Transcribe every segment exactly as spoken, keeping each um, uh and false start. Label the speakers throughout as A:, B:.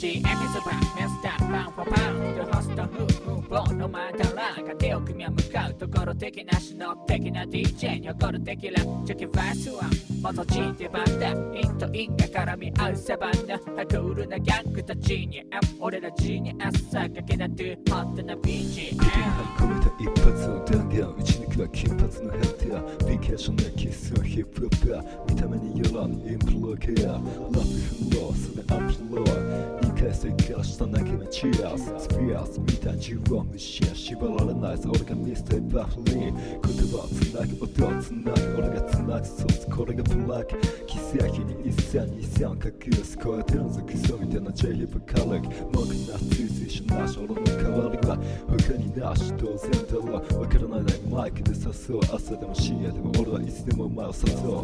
A: シーエピソードメスターパンフォーパウンドホストフーフーボーのまたらが手を組みは向かうところ的な首脳的な ディージェー に起こる的なチョキファースワン元チー出番だインとインが絡み合うサバンナハクールなギャングたちに俺らジーニアスさかけなトゥホットな ビージーエム
B: 込めた一発の弾丸打ち抜くは金髪のヘッダービケーションなキスはヒップホッパー見た目によらんインプロケアラップフローそれアップローにかい生からした泣き目チアーススピアース見た自分を無視や縛られないぞ俺がミステイバフリー言葉をつなぐ音をつなぐ俺がつなぐソースこれがブラック奇跡に一線二線隠す超えてるぞクソみたいな J ヒップカラク文句な追随しなし俺の代わりは他になし当然だろうわからないマイクで誘う朝でも深夜でも俺はいつでもお前を誘う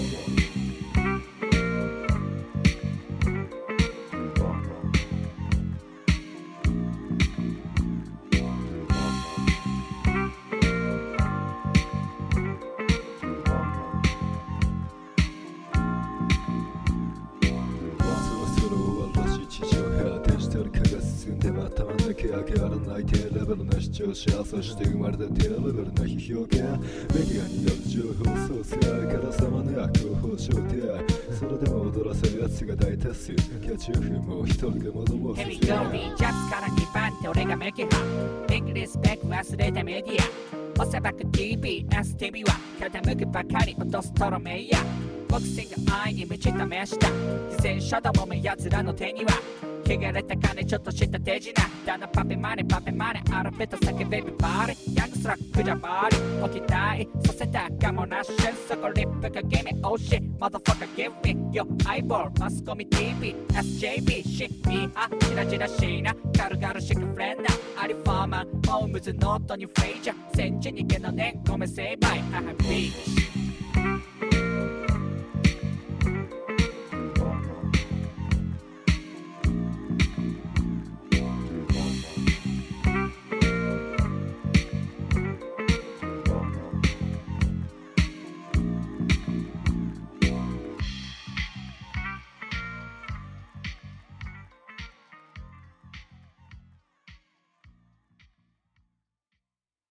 B: 上がらない低レベルな視聴者そして生まれた低レベルな批評家メディアによる情報ソースがからさまな広報招待それでも踊らせるやつが大多数キャッチオフもう一人が戻もう
A: ヘビーゴーリージャズからにばん手俺がメキハビッグリスペク忘れたメディアおさばく ティービーエスティービー は傾くばかり落とすトロメイヤボクシング愛に満ちた目した自戦車どもめ奴らの手には汚れた金ちょっとした手品だなパペマネパペマネアルフェット叫べビバリヤングスラックじゃバリ起きたいさせたかもなしそこリップかゲミオシマザファカギブミよアイボールマスコミ ティービー エスジェービー シミハチラチラシーナ軽々しくフレンダアリファーマンホームズノートにフレイジャー戦地にけのねんごめんセイバイアハビーチ